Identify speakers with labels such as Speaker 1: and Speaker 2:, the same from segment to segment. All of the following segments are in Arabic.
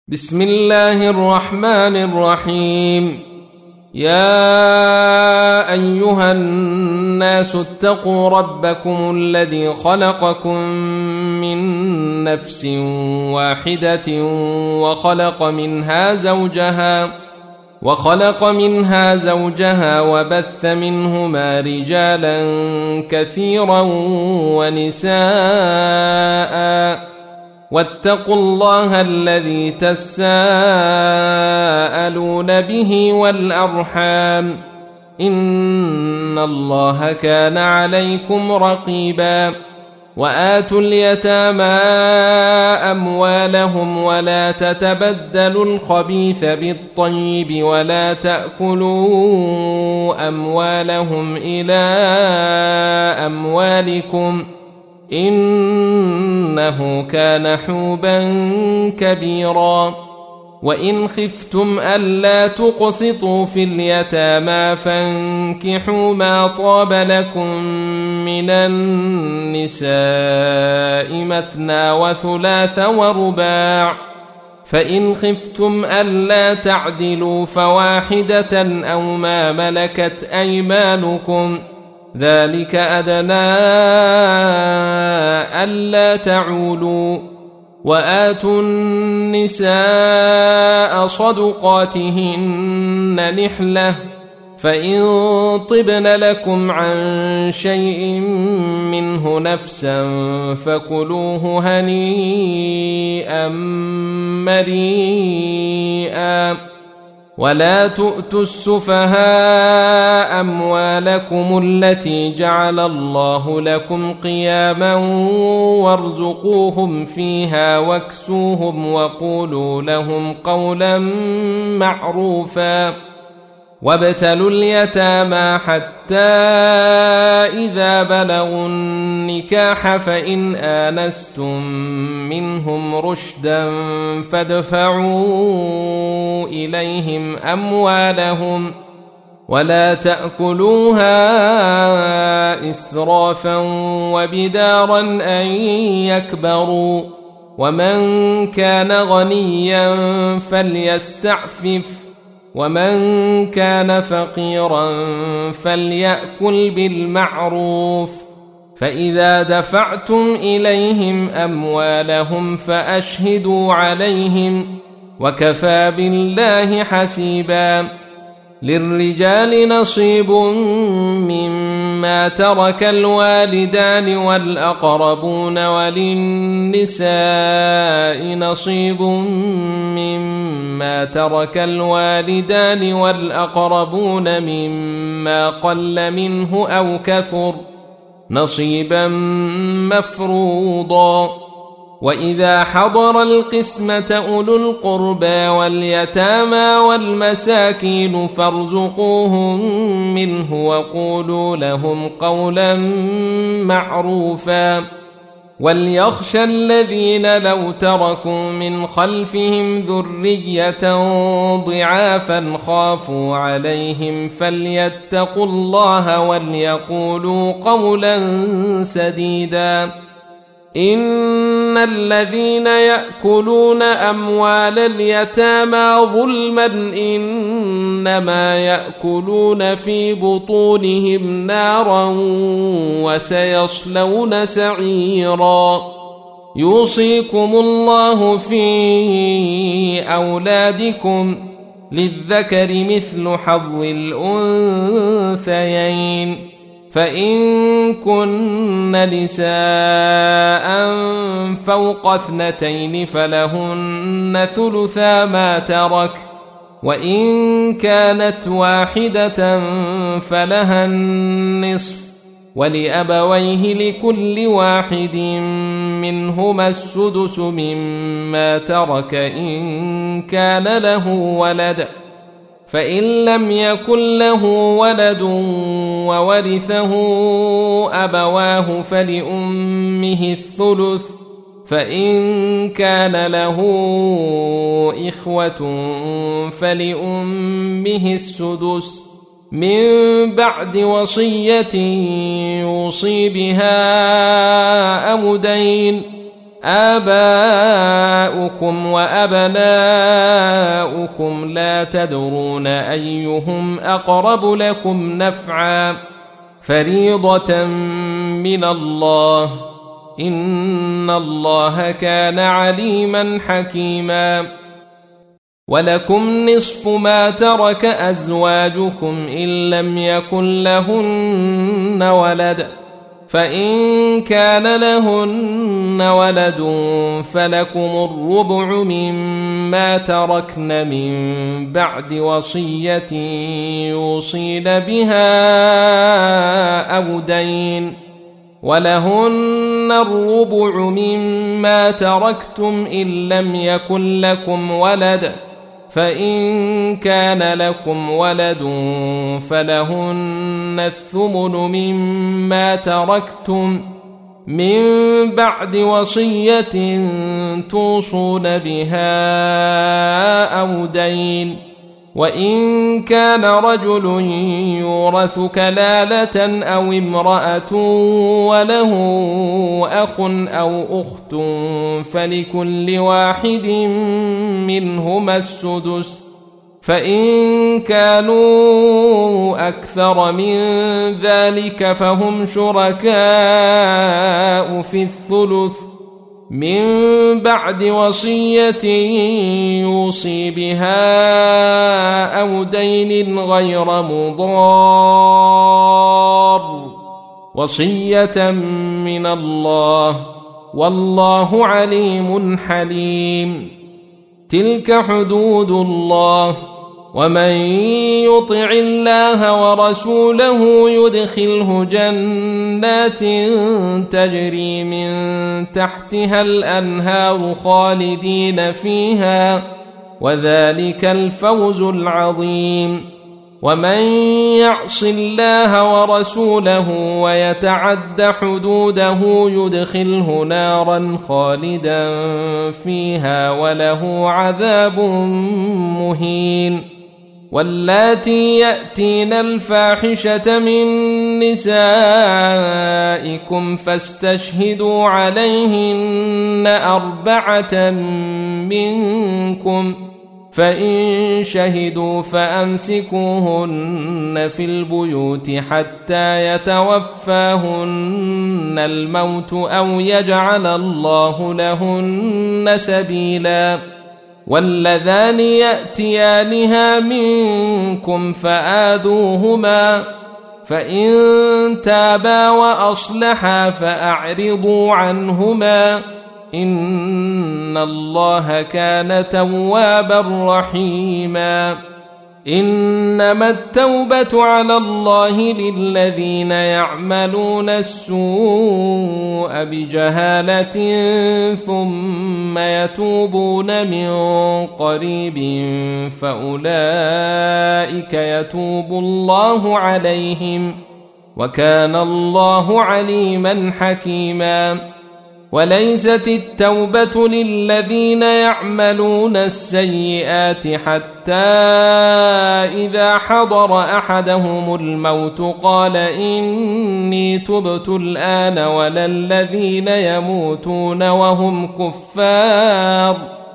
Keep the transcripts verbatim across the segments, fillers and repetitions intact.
Speaker 1: بسم الله الرحمن الرحيم. يا أيها الناس اتقوا ربكم الذي خلقكم من نفس واحدة وخلق منها زوجها وخلق منها زوجها وبث منهما رجالا كثيرا ونساء واتقوا الله الذي تساءلون به والأرحام إن الله كان عليكم رقيبا. وآتوا اليتامى أموالهم ولا تتبدلوا الخبيث بالطيب ولا تأكلوا أموالهم إلى أموالكم إنه كان حوبا كبيرا. وإن خفتم ألا تقسطوا في اليتامى فانكحوا ما طاب لكم من النساء مثنى وثلاث ورباع، فإن خفتم ألا تعدلوا فواحدة أو ما ملكت أيمانكم ذلك أدنى ألا تعولوا. وآتوا النساء صدقاتهن نحلة فإن طبن لكم عن شيء منه نفسا فكلوه هنيئا مريئا. ولا تؤتوا السفهاء أموالكم التي جعل الله لكم قياما وارزقوهم فيها واكسوهم وقولوا لهم قولا معروفا. وابتلوا اليتامى حتى إذا بلغوا النكاح فإن آنستم منهم رشدا فادفعوا إليهم أموالهم ولا تأكلوها إسرافا وبدارا أن يكبروا. ومن كان غنيا فليستعفف ومن كان فقيرا فليأكل بالمعروف. فإذا دفعتم إليهم أموالهم فأشهدوا عليهم وكفى بالله حسيبا. للرجال نصيب مما ترك الوالدان والأقربون وللنساء نصيب مما ترك الوالدان والأقربون مما قل منه أو كثر نصيبا مفروضا. وإذا حضر القسمة أولو القربى واليتامى والمساكين فارزقوهم منه وقولوا لهم قولا معروفا. وليخشى الذين لو تركوا من خلفهم ذرية ضعافا خافوا عليهم فليتقوا الله وليقولوا قولا سديدا. إن الذين يأكلون أموال اليتامى ظلما إنما يأكلون في بطونهم نارا وسيصلون سعيرا. يوصيكم الله في أولادكم للذكر مثل حظ الأنثيين فإن كن نساء فوق اثنتين فلهن ثلثا ما ترك وإن كانت واحدة فلها النصف ولأبويه لكل واحد منهما السدس مما ترك إن كان له ولد. فإن لم يكن له ولد وورثه أبواه فلأمه الثلث فإن كان له إخوة فلأمه السدس من بعد وصية يوصي بها أو دين آباؤكم وأبناؤكم لا تدرون أيهم أقرب لكم نفعا فريضة من الله إن الله كان عليما حكيما ولكم نصف ما ترك أزواجكم إن لم يكن لهن ولد فإن كان لهن ولد فلكم الربع مما تركن من بعد وصية يوصين بها أو دين ولهن الربع مما تركتم إن لم يكن لكم ولد فإن كان لكم ولد فلهن الثمن مما تركتم من بعد وصية توصون بها أو دين وإن كان رجل يورث كلالة أو امرأة وله أخ أو أخت فلكل واحد منهما السدس فإن كانوا أكثر من ذلك فهم شركاء في الثلث من بعد وصية يوصي بها أو دين غير مضار وصية من الله والله عليم حليم تلك حدود الله ومن يطع الله ورسوله يدخله جنات تجري من تحتها الأنهار خالدين فيها وذلك الفوز العظيم ومن يعص الله ورسوله ويتعد حدوده يدخله نارا خالدا فيها وله عذاب مهين واللاتي يأتين الفاحشة من نسائكم فاستشهدوا عليهن أربعة منكم فإن شهدوا فأمسكوهن في البيوت حتى يتوفاهن الموت أو يجعل الله لهن سبيلا واللذان يأتيانها منكم فآذوهما فإن تابا وأصلحا فأعرضوا عنهما إن الله كان توابا رحيما إنما التوبة على الله للذين يعملون السوء بجهالة ثم يتوبون من قريب فأولئك يتوب الله عليهم وكان الله عليما حكيما وليست التوبة للذين يعملون السيئات حتى إذا حضر أحدهم الموت قال إني تبت الآن ولا الذين يموتون وهم كفار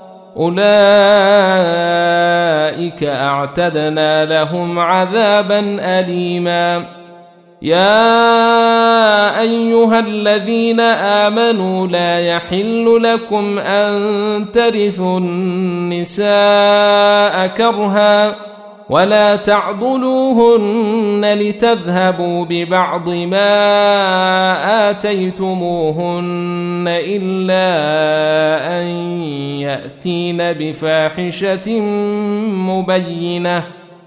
Speaker 1: أولئك أعتدنا لهم عذابا أليما يا أيها الذين آمنوا لا يحل لكم أن ترثوا النساء كرها ولا تعضلوهن لتذهبوا ببعض ما آتيتموهن إلا أن يأتين بفاحشة مبينة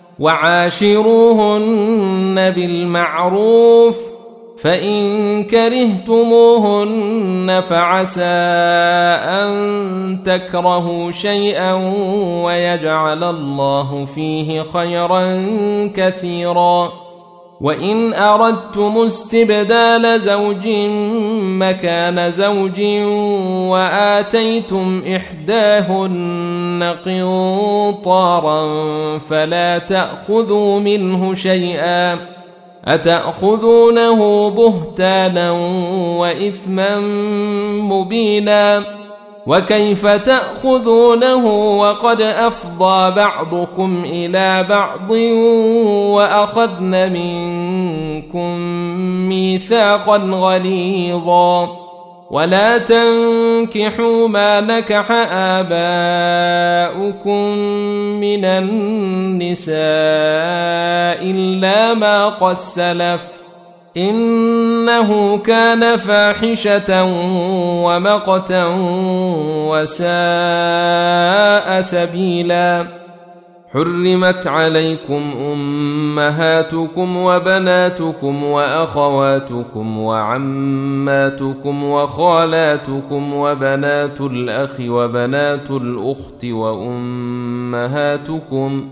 Speaker 1: وعاشروهن بالمعروف فإن كرهتموهن فعسى أن تكرهوا شيئا ويجعل الله فيه خيرا كثيرا وإن أردتم استبدال زوج مكان زوج وآتيتم إحداهن قنطارا فلا تأخذوا منه شيئا أتأخذونه بهتانا وإثما مبينا وكيف تأخذونه وقد أفضى بعضكم إلى بعض وأخذن منكم ميثاقا غليظا ولا تنكحوا ما نكح آباؤكم من النساء إلا ما قد سلف إنه كان فاحشة ومقتا وساء سبيلا حرمت عليكم أمهاتكم وبناتكم وأخواتكم وعماتكم وخالاتكم وبنات الأخ وبنات الأخت وأمهاتكم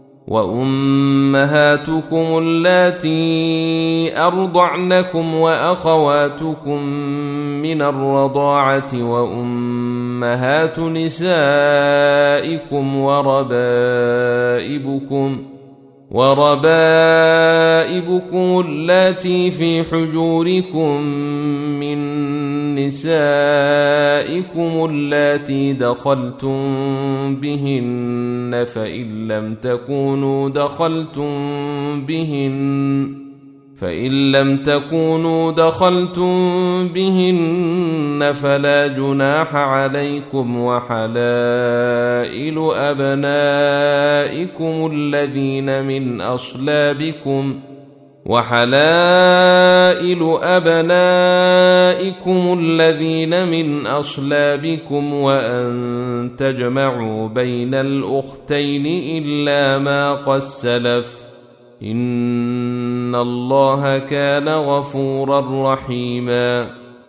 Speaker 1: وأمهاتكم اللاتي أرضعنكم وأخواتكم من الرضاعة وأمهات نسائكم وربائبكم وربائبكم اللاتي في حجوركم من نسائكم اللاتي دخلتم بهن فإن لم تكونوا دخلتم بهن فإن لم تكونوا دخلتم بهن فلا جناح عليكم وحلائل أبنائكم الذين من أصلابكم وحلائل أبنائكم الذين من أصلابكم وأن تجمعوا بين الأختين إلا ما قد سلف إن الله كان غفورا رحيما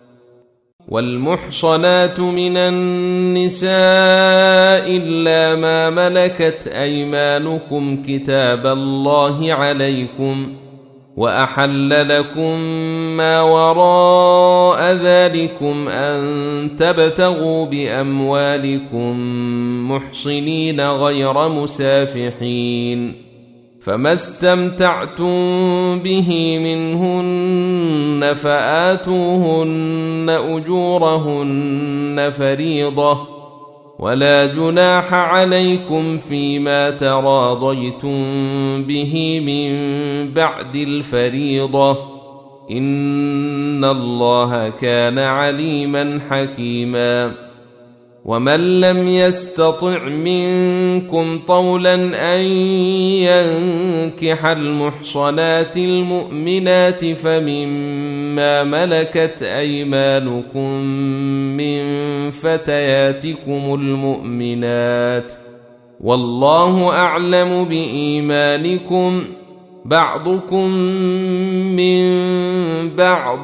Speaker 1: والمحصنات من النساء إلا ما ملكت أيمانكم كتاب الله عليكم وأحل لكم ما وراء ذلكم أن تبتغوا بأموالكم محصنين غير مسافحين فما استمتعتم به منهن فآتوهن أجورهن فريضة ولا جناح عليكم فيما تراضيتم به من بعد الفريضة إن الله كان عليما حكيما ومن لم يستطع منكم طولا أن ينكح المحصنات المؤمنات فمما ملكت أيمانكم من فتياتكم المؤمنات والله أعلم بإيمانكم بعضكم من بعض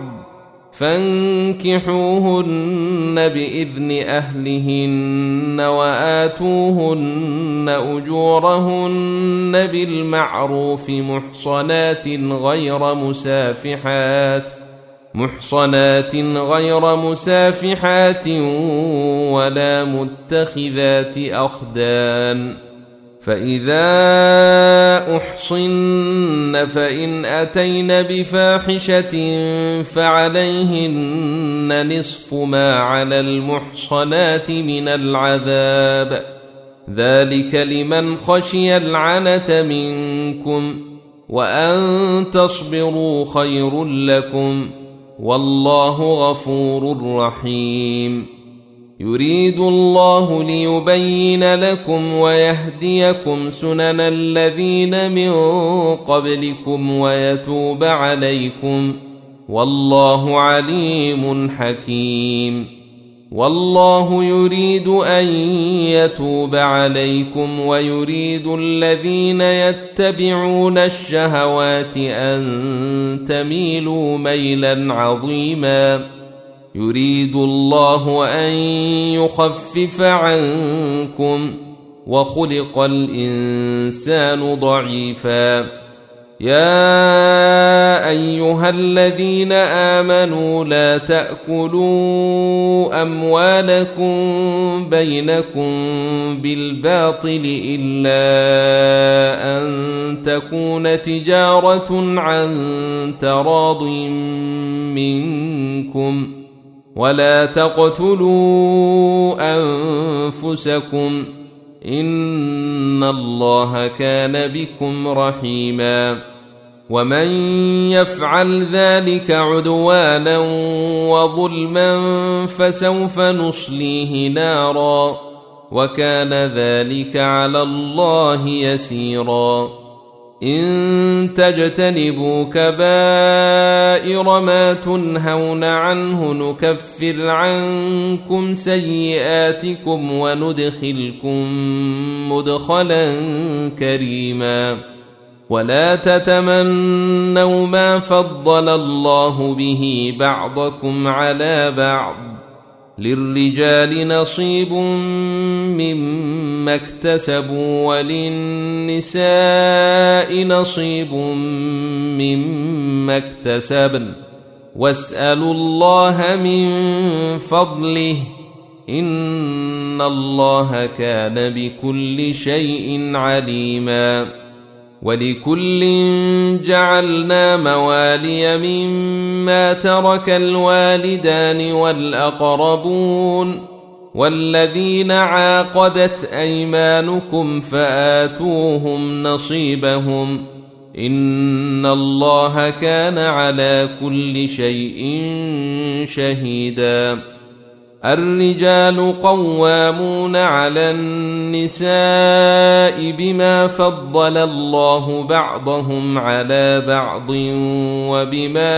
Speaker 1: فانكحوهن بإذن أهلهن وآتوهن أجورهن بالمعروف محصنات غير مسافحات محصنات غير مسافحات ولا متخذات أخدان فإذا أحصن فإن أتين بفاحشة فعليهن نصف ما على المحصنات من العذاب ذلك لمن خشي العنة منكم وأن تصبروا خير لكم والله غفور رحيم يريد الله ليبين لكم ويهديكم سنن الذين من قبلكم ويتوب عليكم والله عليم حكيم والله يريد أن يتوب عليكم ويريد الذين يتبعون الشهوات أن تميلوا ميلا عظيما يريد الله أن يخفف عنكم وخلق الإنسان ضعيفا يا أيها الذين آمنوا لا تأكلوا أموالكم بينكم بالباطل إلا أن تكون تجارة عن تراض منكم ولا تقتلوا أنفسكم إن الله كان بكم رحيما ومن يفعل ذلك عدوانا وظلما فسوف نصليه نارا وكان ذلك على الله يسيرا إن تجتنبوا كبائر ما تنهون عنه نكفر عنكم سيئاتكم وندخلكم مدخلا كريما ولا تتمنوا ما فضل الله به بعضكم على بعض للرجال نصيب مما اكتسبوا وللنساء نصيب مما اكتسبن واسألوا الله من فضله إن الله كان بكل شيء عليما ولكل جعلنا موالي مما ترك الوالدان والأقربون والذين عاقدت أيمانكم فآتوهم نصيبهم إن الله كان على كل شيء شهيدا الرجال قوامون على النساء بما فضل الله بعضهم على بعض وبما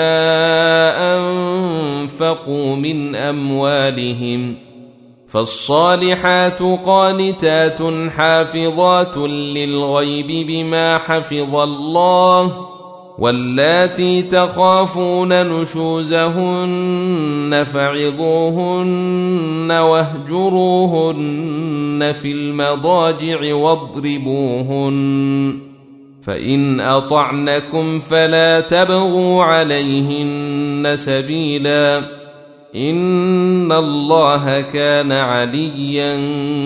Speaker 1: أنفقوا من أموالهم فالصالحات قانتات حافظات للغيب بما حفظ الله واللاتي تخافون نشوزهن فعظوهن واهجروهن في المضاجع واضربوهن فإن أطعنكم فلا تبغوا عليهن سبيلا إن الله كان عليا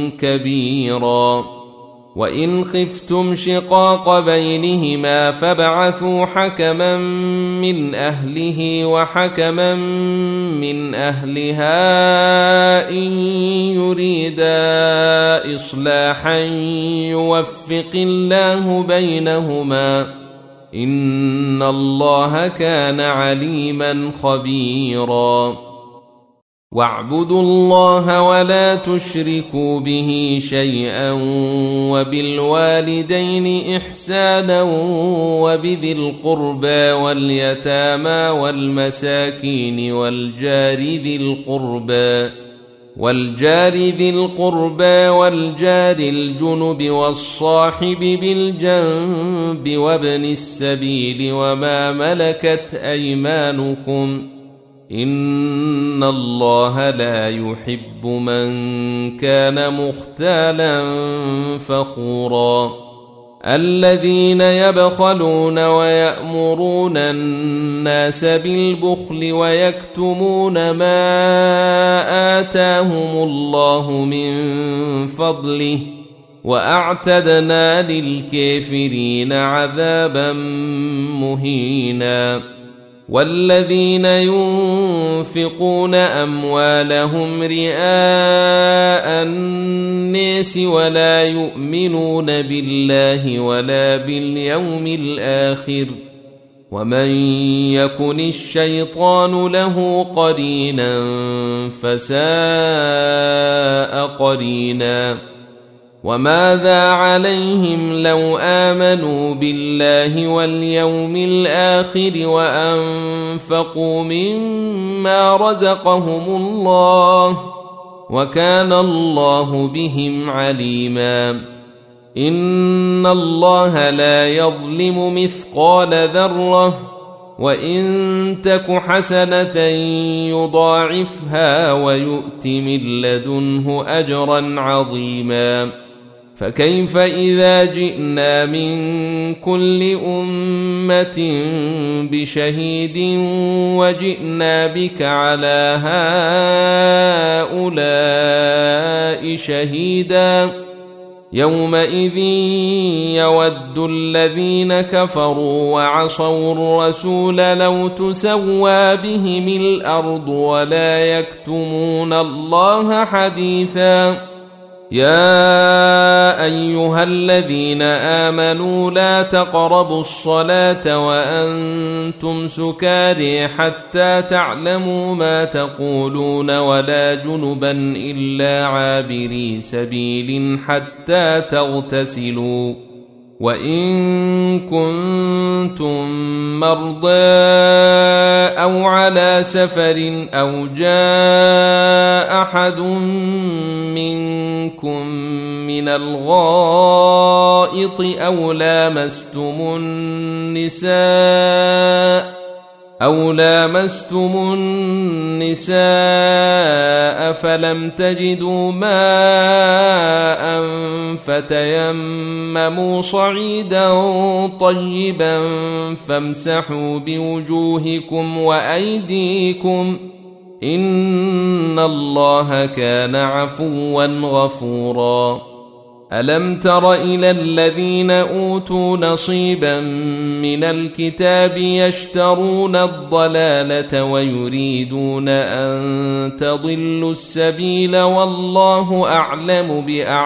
Speaker 1: كبيرا وإن خفتم شقاق بينهما فابعثوا حكما من أهله وحكما من أهلها إن يريدا إصلاحا يوفق الله بينهما إن الله كان عليما خبيرا واعبدوا الله ولا تشركوا به شيئا وبالوالدين إحسانا وبذي القربى واليتامى والمساكين والجار ذي القربى والجار ذي القربى والجار الجنب والصاحب بالجنب وابن السبيل وما ملكت أيمانكم إن الله لا يحب من كان مختالا فخورا الذين يبخلون ويأمرون الناس بالبخل ويكتمون ما آتاهم الله من فضله وأعتدنا للكافرين عذابا مهينا والذين ينفقون أموالهم رئاء الناس ولا يؤمنون بالله ولا باليوم الآخر ومن يكن الشيطان له قرينا فساء قرينا وماذا عليهم لو آمنوا بالله واليوم الآخر وأنفقوا مما رزقهم الله وكان الله بهم عليما إن الله لا يظلم مثقال ذرة وإن تك حسنة يضاعفها ويؤت من لدنه أجرا عظيما فكيف إذا جئنا من كل أمة بشهيد وجئنا بك على هؤلاء شهيدا يومئذ يود الذين كفروا وعصوا الرسول لو تسوى بهم الأرض ولا يكتمون الله حديثا يا أيها الذين آمنوا لا تقربوا الصلاة وأنتم سكاري حتى تعلموا ما تقولون ولا جنبا إلا عابري سبيل حتى تغتسلوا وإن كنتم مرضى أو على سفر أو جاء أحد منكم من الغائط أو لامستم النساء أو لامستم النساء فلم تجدوا ماء فتيمموا صعيدا طيبا فامسحوا بوجوهكم وأيديكم إن الله كان عفوا غفورا ألم تر إلى الذين أوتوا نصيبا من الكتاب يشترون الضلالة ويريدون أن تضلوا السبيل والله أعلم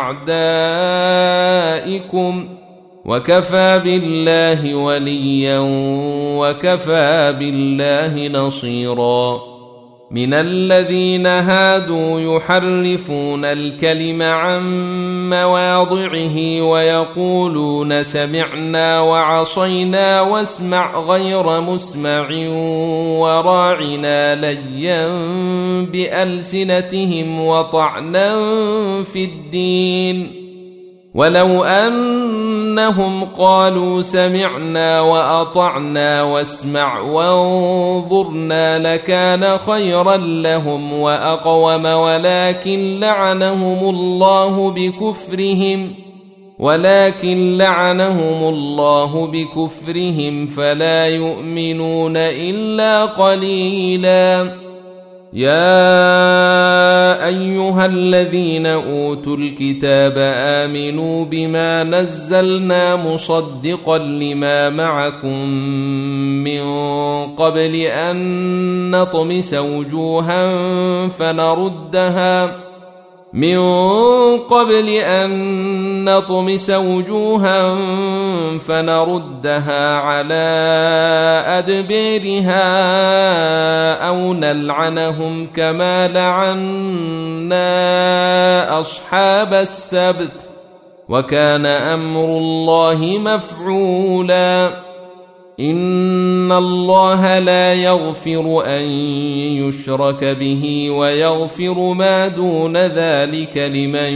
Speaker 1: بأعدائكم وكفى بالله وليا وكفى بالله نصيرا من الذين هادوا يحرفون الكلم عن مواضعه ويقولون سمعنا وعصينا واسمع غير مسمع وراعنا ليا بألسنتهم وطعنا في الدين ولو أنهم قالوا سمعنا وأطعنا واسمع وانظرنا لكان خيرا لهم وأقوم ولكن لعنهم الله بكفرهم ولكن لعنهم الله بكفرهم فلا يؤمنون إلا قليلا يا أيها الذين أوتوا الكتاب آمنوا بما نزلنا مصدقا لما معكم من قبل أن نطمس وجوها فنردها من قبل أن نطمس وجوها فنردها على أدبيرها أو نلعنهم كما لعنا أصحاب السبت وكان أمر الله مفعولا إن الله لا يغفر أن يشرك به ويغفر ما دون ذلك لمن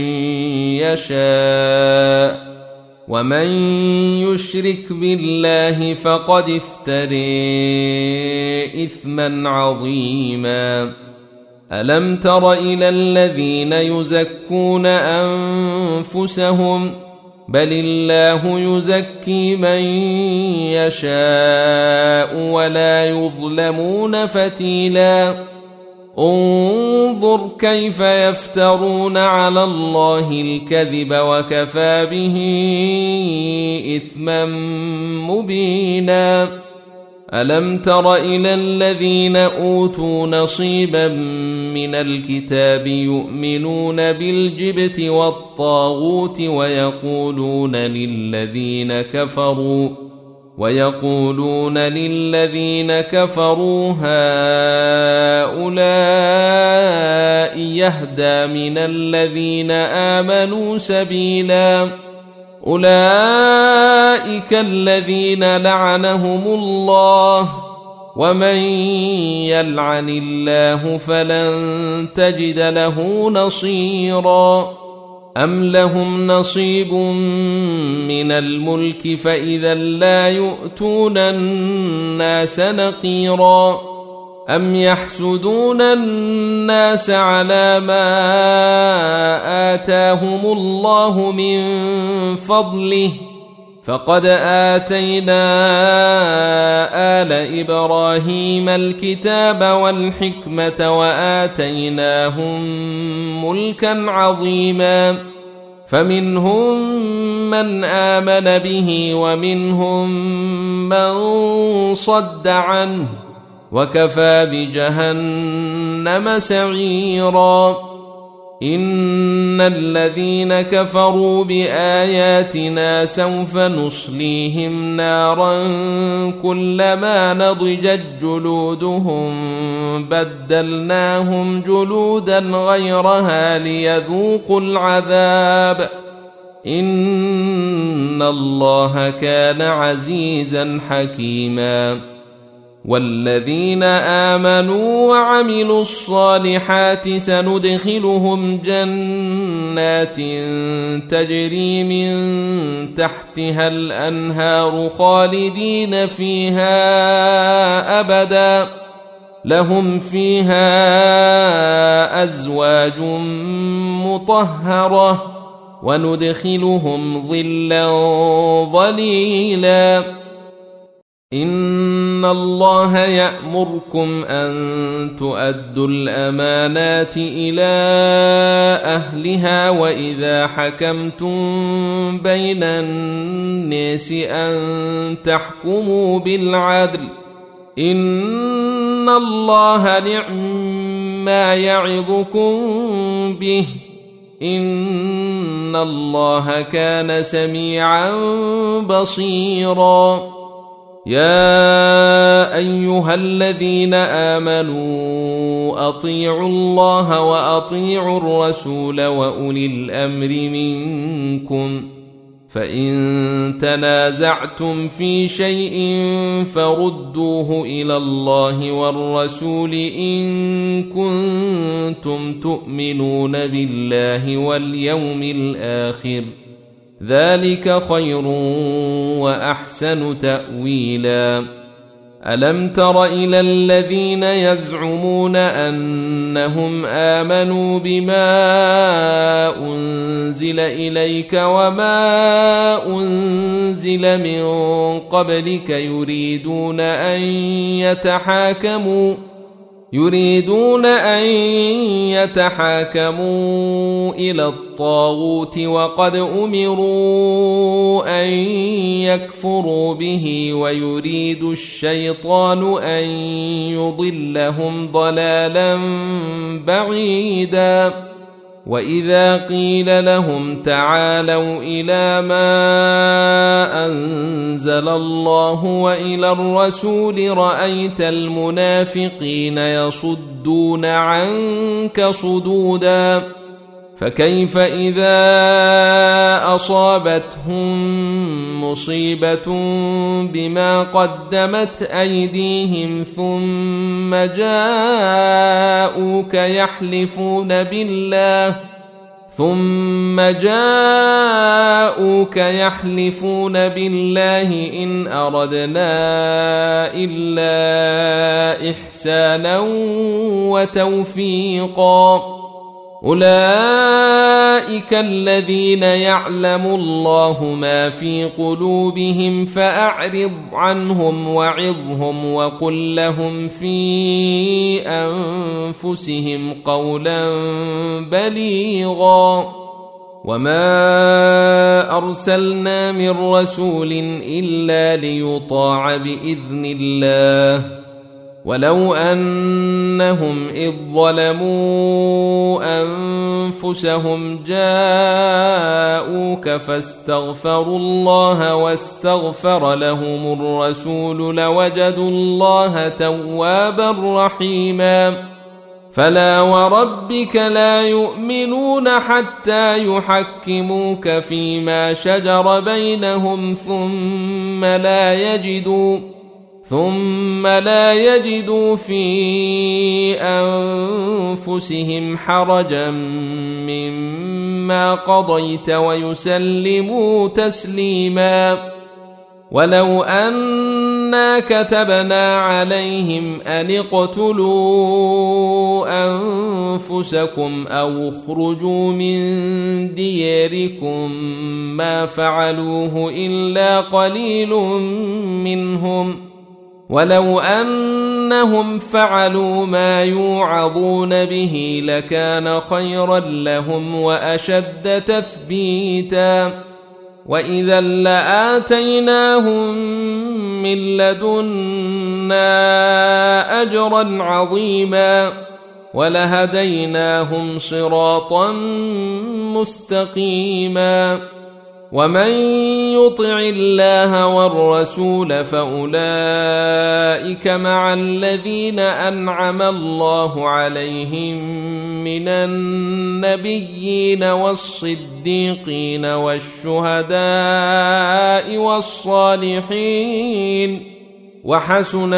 Speaker 1: يشاء ومن يشرك بالله فقد افترى إثما عظيما ألم تر إلى الذين يزكون أنفسهم بل الله يزكي من يشاء ولا يظلمون فتيلا انظر كيف يفترون على الله الكذب وكفى به إثما مبينا ألم تر إلى الذين أوتوا نصيبا من الكتاب يؤمنون بالجبت والطاغوت ويقولون للذين كفروا ويقولون للذين كفروا هؤلاء يهدى من الذين آمنوا سبيلا أولئك الذين لعنهم الله ومن يلعن الله فلن تجد له نصيرا أم لهم نصيب من الملك فإذا لا يؤتون الناس نقيرا أم يحسدون الناس على ما آتاهم الله من فضله فقد آتينا آل إبراهيم الكتاب والحكمة وآتيناهم ملكا عظيما فمنهم من آمن به ومنهم من صد عنه وكفى بجهنم سعيرا إن الذين كفروا بآياتنا سوف نصليهم نارا كلما نضجت جلودهم بدلناهم جلودا غيرها ليذوقوا العذاب إن الله كان عزيزا حكيما والذين آمنوا وعملوا الصالحات سندخلهم جنات تجري من تحتها الأنهار خالدين فيها أبدا لهم فيها أزواج مطهرة وندخلهم ظلا ظليلا إن الله يأمركم أن تؤدوا الأمانات إلى أهلها وإذا حكمتم بين الناس أن تحكموا بالعدل إن الله نعم ما يعظكم به إن الله كان سميعا بصيرا يا أيها الذين آمنوا أطيعوا الله وأطيعوا الرسول وأولي الأمر منكم فإن تنازعتم في شيء فردوه إلى الله والرسول إن كنتم تؤمنون بالله واليوم الآخر ذلك خير وأحسن تأويلا ألم تر إلى الذين يزعمون أنهم آمنوا بما أنزل إليك وما أنزل من قبلك يريدون أن يتحاكموا يريدون أن يتحاكموا إلى الطاغوت وقد أمروا أن يكفروا به ويريد الشيطان أن يضلهم ضلالا بعيدا وإذا قيل لهم تعالوا إلى ما أنزل الله وإلى الرسول رأيت المنافقين يصدون عنك صدودا فكيف إذا أصابتهم مصيبة بما قدمت أيديهم ثم جاءوك يحلفون بالله ثم جاءوك يحلفون بالله إن أردنا إلا إحسانا وتوفيقا أولئك الذين يعلم الله ما في قلوبهم فأعرض عنهم وعظهم وقل لهم في أنفسهم قولا بليغا وما أرسلنا من رسول إلا ليطاع بإذن الله ولو أنهم إذ ظلموا أنفسهم جاءوك فاستغفروا الله واستغفر لهم الرسول لوجدوا الله توابا رحيما فلا وربك لا يؤمنون حتى يحكموك فيما شجر بينهم ثم لا يجدوا ثم لا يجدوا في أنفسهم حرجا مما قضيت ويسلموا تسليما ولو أن إنا كتبنا عليهم أن اقتلوا أنفسكم أو اخرجوا من دياركم ما فعلوه إلا قليل منهم ولو أنهم فعلوا ما يوعظون به لكان خيرا لهم وأشد تثبيتا وإذا لآتيناهم من لدنا أجرا عظيما ولهديناهم صراطا مستقيما ومن يطع الله والرسول فأولئك مع الذين أنعم الله عليهم من النبيين والصديقين والشهداء والصالحين وحسن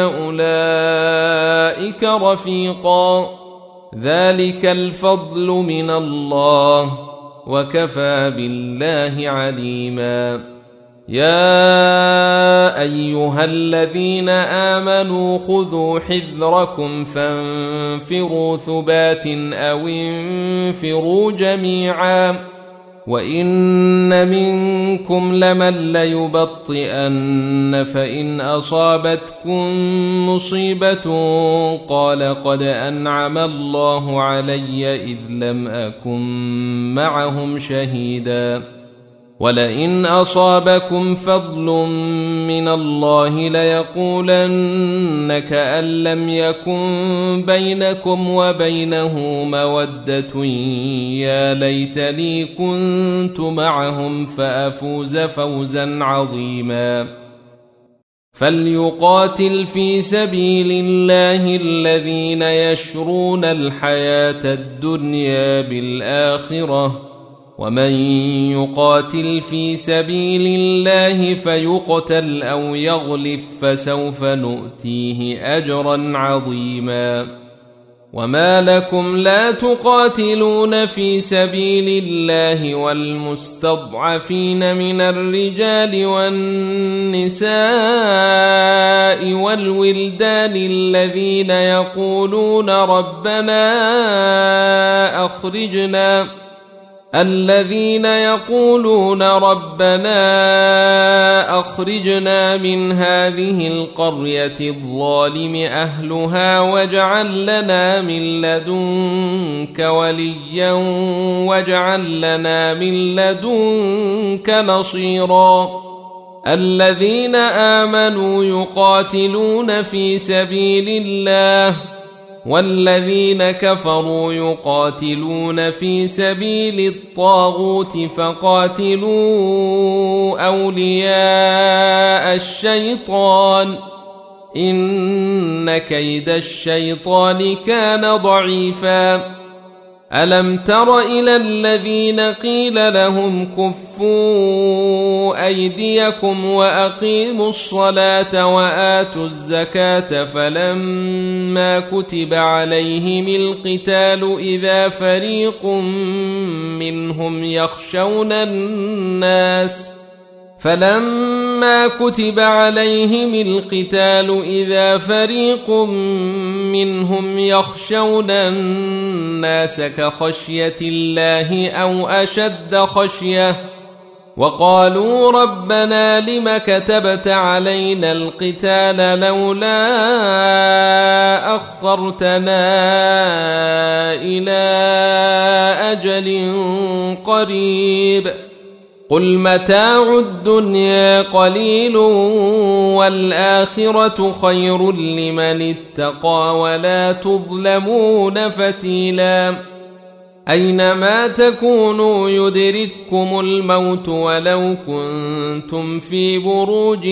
Speaker 1: أولئك رفيقا ذلك الفضل من الله وكفى بالله عليما يا أيها الذين آمنوا خذوا حذركم فانفروا ثبات أو انفروا جميعا وإن منكم لمن ليبطئن فإن أصابتكم مصيبة قال قد أنعم الله علي إذ لم أكن معهم شهيدا ولئن أصابكم فضل من الله ليقولن كأن لم يكن بينكم وبينه مودة يا ليتني كنت معهم فأفوز فوزا عظيما فليقاتل في سبيل الله الذين يشرون الحياة الدنيا بالآخرة ومن يقاتل في سبيل الله فيقتل أو يغلف فسوف نؤتيه أجرا عظيما وما لكم لا تقاتلون في سبيل الله والمستضعفين من الرجال والنساء والولدان الذين يقولون ربنا أخرجنا الذين يقولون ربنا أخرجنا من هذه القرية الظالم أهلها واجعل لنا من لدنك وليا واجعل لنا من لدنك نصيرا الذين آمنوا يقاتلون في سبيل الله والذين كفروا يقاتلون في سبيل الطاغوت فقاتلوا أولياء الشيطان إن كيد الشيطان كان ضعيفا ألم تر إلى الذين قيل لهم كفوا أيديكم وأقيموا الصلاة وآتوا الزكاة فلما كتب عليهم القتال إذا فريق منهم يخشون الناس فلما كتب عليهم القتال إذا فريق منهم يخشون الناس كخشية الله أو أشد خشية وقالوا ربنا لم كتبت علينا القتال لولا أخرتنا إلى أجل قريب قل متاع الدنيا قليل والآخرة خير لمن اتقى ولا تظلمون فتيلا أينما تكونوا يدرككم الموت ولو كنتم في بروج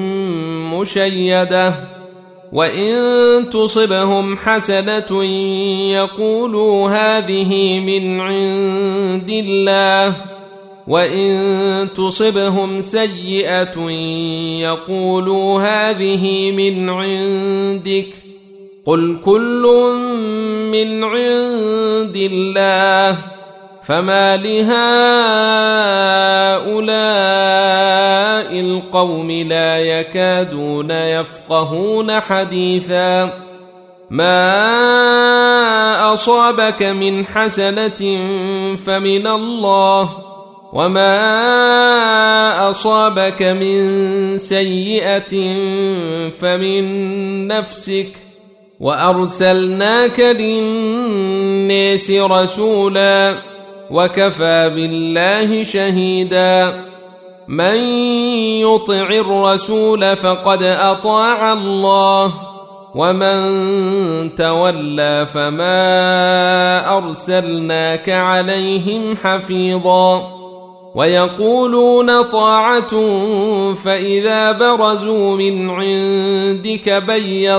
Speaker 1: مشيدة وإن تصبهم حسنة يقولوا هذه من عند الله وإن تصبهم سيئة يقولوا هذه من عندك قل كل من عند الله فما لهؤلاء القوم لا يكادون يفقهون حديثا ما أصابك من حسنة فمن الله وما أصابك من سيئة فمن نفسك وأرسلناك للناس رسولا وكفى بالله شهيدا من يطع الرسول فقد أطاع الله ومن تولى فما أرسلناك عليهم حفيظا ويقولون طاعة فإذا برزوا من عندك بيت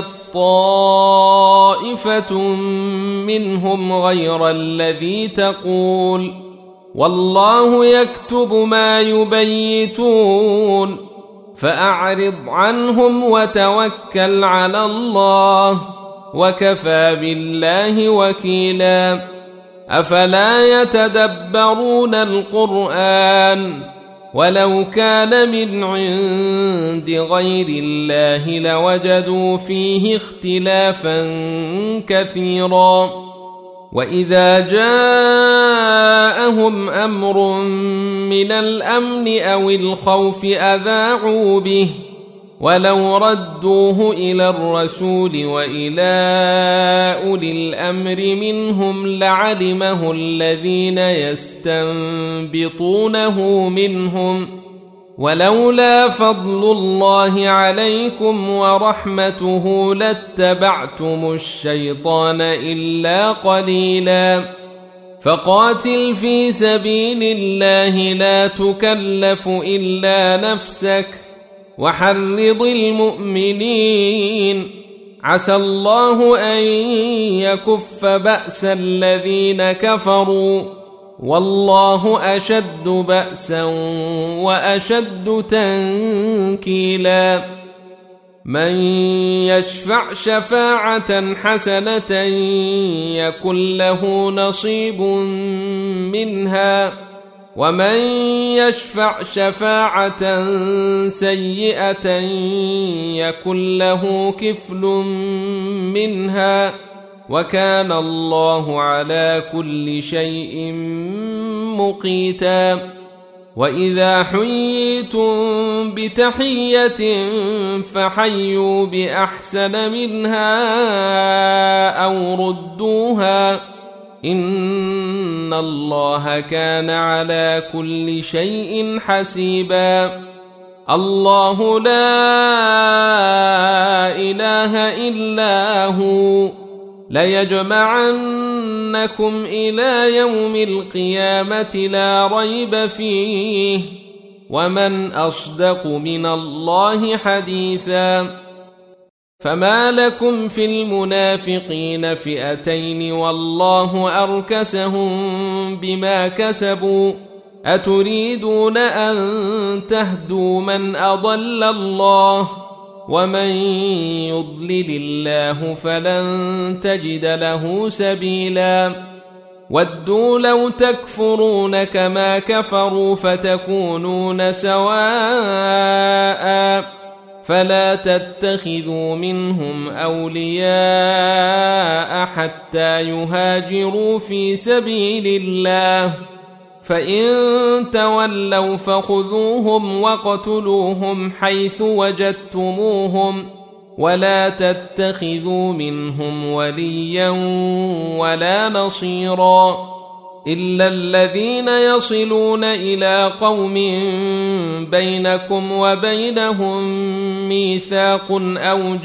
Speaker 1: طائفة منهم غير الذي تقول والله يكتب ما يبيتون فأعرض عنهم وتوكل على الله وكفى بالله وكيلا أفلا يتدبرون القرآن ولو كان من عند غير الله لوجدوا فيه اختلافا كثيرا وإذا جاءهم أمر من الأمن أو الخوف أذاعوا به ولو ردوه إلى الرسول وإلى أولي الأمر منهم لعلمه الذين يستنبطونه منهم ولولا فضل الله عليكم ورحمته لاتبعتم الشيطان إلا قليلا فقاتل في سبيل الله لا تكلف إلا نفسك وحرض المؤمنين عسى الله أن يكف بأس الذين كفروا والله أشد بأسا وأشد تنكيلا من يشفع شفاعة حسنة يكن له نصيب منها ومن يشفع شفاعة سيئة يكن له كفل منها وكان الله على كل شيء مقيتا وإذا حييتم بتحية فحيوا بأحسن منها أو ردوها إن الله كان على كل شيء حسيبا الله لا إله إلا هو ليجمعنكم إلى يوم القيامة لا ريب فيه ومن أصدق من الله حديثا فما لكم في المنافقين فئتين والله أركسهم بما كسبوا أتريدون أن تهدوا من أضل الله ومن يضلل الله فلن تجد له سبيلا ودوا لو تكفرون كما كفروا فتكونون سواء فلا تتخذوا منهم أولياء حتى يهاجروا في سبيل الله فإن تولوا فخذوهم وقتلوهم حيث وجدتموهم ولا تتخذوا منهم وليا ولا نصيرا إلا الذين يصلون إلى قوم بينكم وبينهم ميثاق أو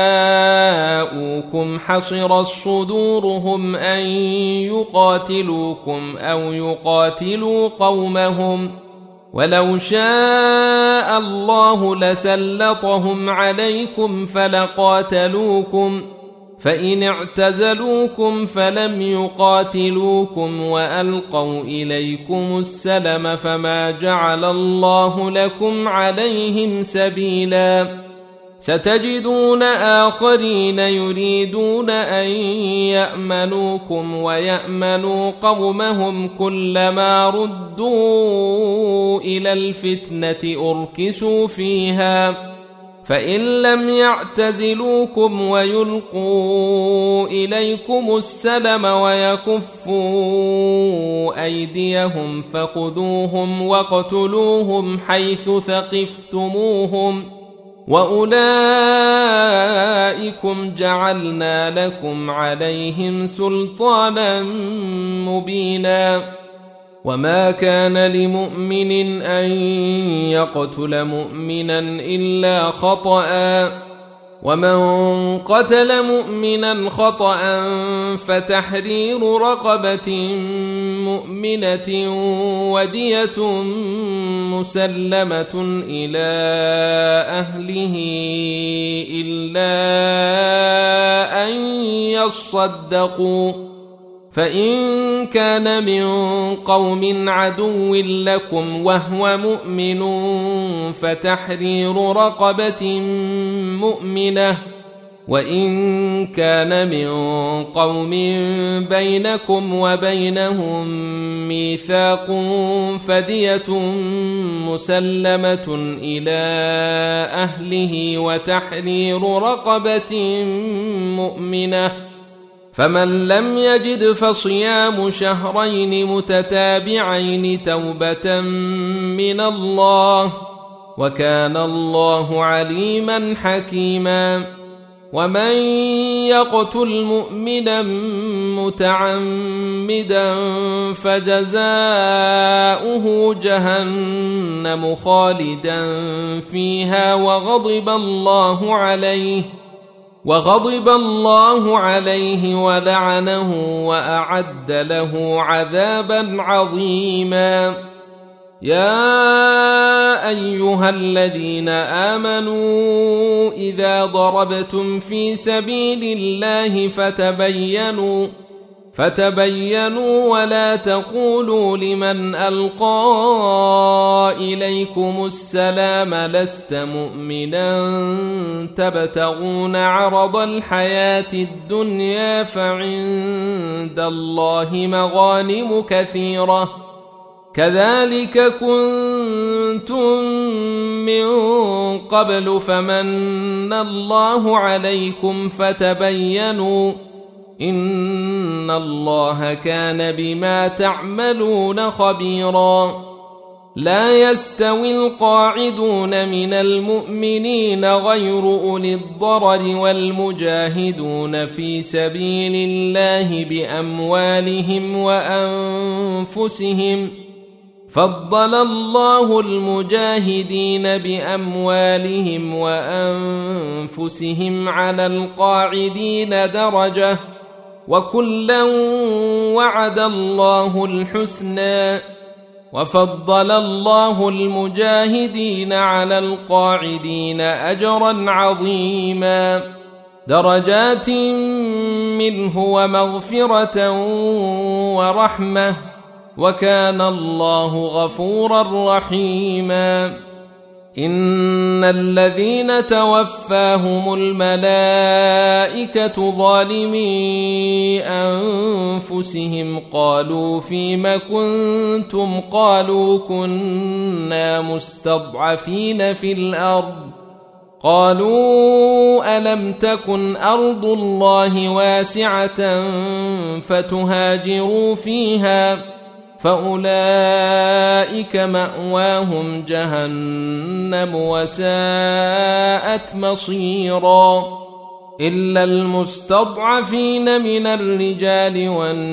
Speaker 1: جاءوكم حصرت صدورهم أن يقاتلوكم أو يقاتلوا قومهم ولو شاء الله لسلطهم عليكم فلقاتلوكم فإن اعتزلوكم فلم يقاتلوكم وألقوا إليكم السلم فما جعل الله لكم عليهم سبيلا ستجدون آخرين يريدون أن يأمنوكم ويأمنوا قومهم كلما ردوا إلى الفتنة أركسوا فيها فإن لم يعتزلوكم ويلقوا إليكم السلم ويكفوا أيديهم فخذوهم واقتلوهم حيث ثقفتموهم وأولئكم جعلنا لكم عليهم سلطانا مبينا وما كان لمؤمن أن يقتل مؤمنا إلا خطأ ومن قتل مؤمنا خطأ فتحرير رقبة مؤمنة ودية مسلمة إلى أهله إلا أن يصدقوا فإن كان من قوم عدو لكم وهو مؤمن فتحرير رقبة مؤمنة وإن كان من قوم بينكم وبينهم ميثاق فدية مسلمة إلى أهله وتحرير رقبة مؤمنة فمن لم يجد فصيام شهرين متتابعين توبة من الله وكان الله عليما حكيما ومن يقتل مؤمنا متعمدا فجزاؤه جهنم خالدا فيها وغضب الله عليه وغضب الله عليه ولعنه وأعد له عذابا عظيما يا أيها الذين آمنوا إذا ضربتم في سبيل الله فتبينوا فتبينوا ولا تقولوا لمن ألقى إليكم السلام لست مؤمنا تبتغون عرض الحياة الدنيا فعند الله مغانم كثيرة كذلك كنتم من قبل فمن الله عليكم فتبينوا إن الله كان بما تعملون خبيرا لا يستوي القاعدون من المؤمنين غير أولي الضرر والمجاهدون في سبيل الله بأموالهم وأنفسهم فضل الله المجاهدين بأموالهم وأنفسهم على القاعدين درجة وكلا وعد الله الحسنى وفضل الله المجاهدين على القاعدين أجرا عظيما درجات منه ومغفرة ورحمة وكان الله غفورا رحيما إن الذين توفاهم الملائكة ظالمي أنفسهم قالوا فيم كنتم قالوا كنا مستضعفين في الأرض قالوا ألم تكن أرض الله واسعة فتهاجروا فيها فأولئك مأواهم جهنم وساءت مصيرا إلا المستضعفين من الرجال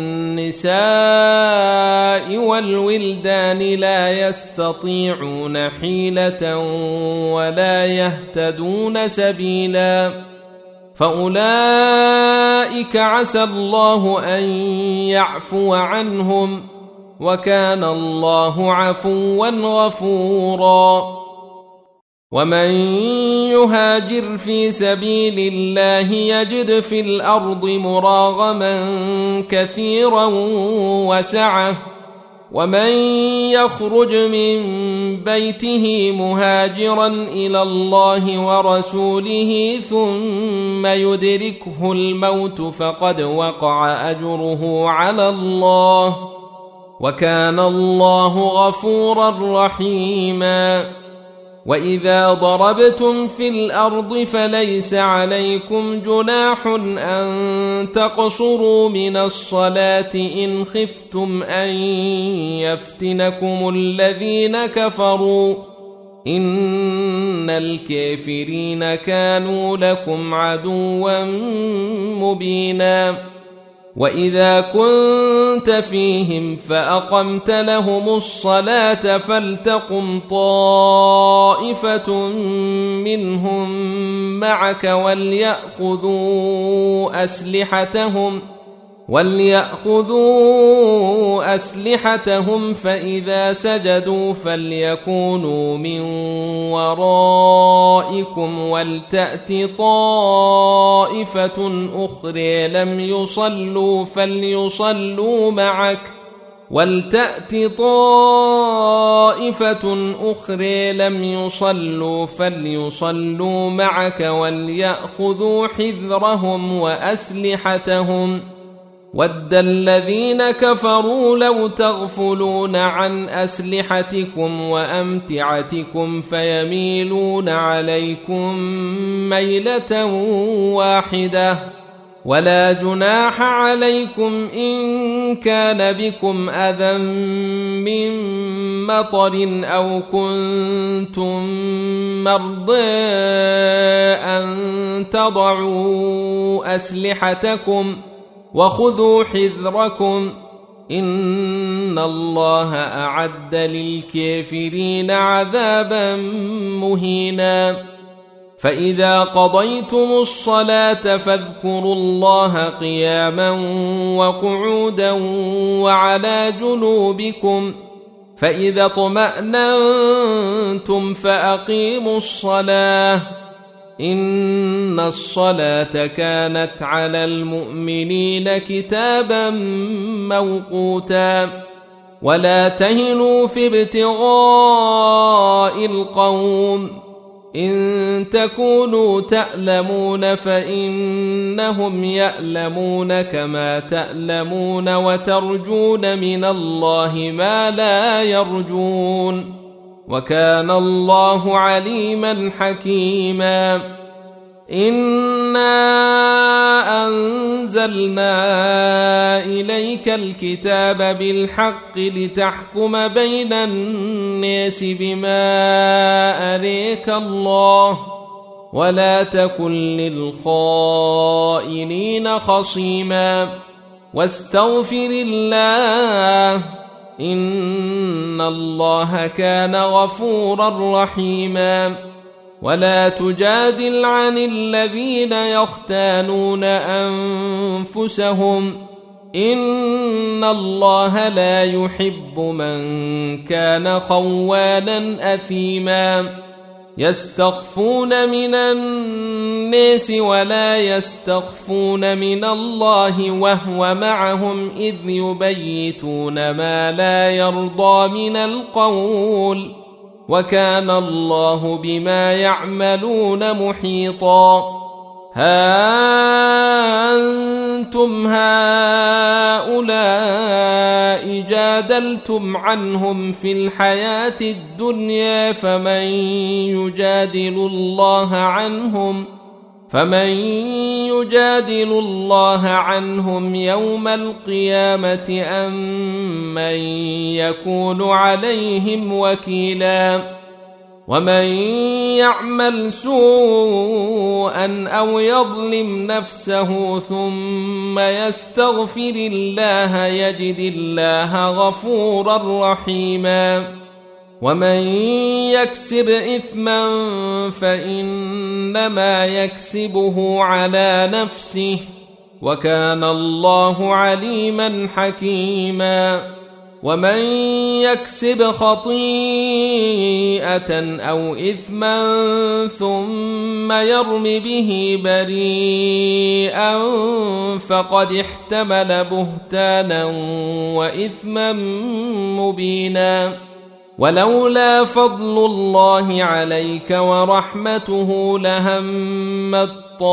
Speaker 1: والنساء والولدان لا يستطيعون حيلة ولا يهتدون سبيلا فأولئك عسى الله أن يعفو عنهم وكان الله عفوا غفورا ومن يهاجر في سبيل الله يجد في الأرض مراغما كثيرا وسعة ومن يخرج من بيته مهاجرا إلى الله ورسوله ثم يدركه الموت فقد وقع أجره على الله وكان الله غفورا رحيما. وإذا ضربتم في الأرض فليس عليكم جناح أن تقصروا من الصلاة إن خفتم أن يفتنكم الذين كفروا إن الكافرين كانوا لكم عدوا مبينا. وإذا كنت فيهم فأقمت لهم الصلاة فلتقم طائفة منهم معك وليأخذوا أسلحتهم وليأخذوا أسلحتهم فإذا سجدوا فليكونوا من ورائكم ولتأت طائفة أخرى لم يصلوا فليصلوا معك ولتأت طائفة أخرى لم يصلوا فليصلوا معك وليأخذوا حذرهم وأسلحتهم ود الذين كفروا لو تغفلون عن أسلحتكم وأمتعتكم فيميلون عليكم ميلة واحدة ولا جناح عليكم إن كان بكم أذى من مطر أو كنتم مرضى أن تضعوا أسلحتكم وخذوا حذركم إن الله أعد للكافرين عذابا مهينا. فإذا قضيتم الصلاة فاذكروا الله قياما وقعودا وعلى جنوبكم فإذا اطمأننتم فأقيموا الصلاة إن الصلاة كانت على المؤمنين كتابا موقوتا. ولا تهنوا في ابتغاء القوم إن تكونوا تألمون فإنهم يألمون كما تألمون وترجون من الله ما لا يرجون وكان الله عليما حكيما. إنا أنزلنا إليك الكتاب بالحق لتحكم بين الناس بما أريك الله ولا تكن للخائنين خصيما واستغفر الله إن الله كان غفورا رحيما. ولا تجادل عن الذين يختانون أنفسهم إن الله لا يحب من كان خوانا أثيما. يستخفون من الناس ولا يستخفون من الله وهو معهم إذ يبيتون ما لا يرضى من القول وكان الله بما يعملون محيطا. ها أنتم هؤلاء جادلتم عنهم في الحياة الدنيا فمن يجادل الله عنهم فمن يجادل الله عنهم يوم القيامة أم من يكون عليهم وكيلا. ومن يعمل سوءا أو يظلم نفسه ثم يستغفر الله يجد الله غفورا رحيما. ومن يكسب إثما فإنما يكسبه على نفسه وكان الله عليما حكيما. ومن يكسب خطيئة أو إثما ثم يرم به بريئا فقد احتمل بهتانا وإثما مبينا. ولولا فضل الله عليك ورحمته لهمت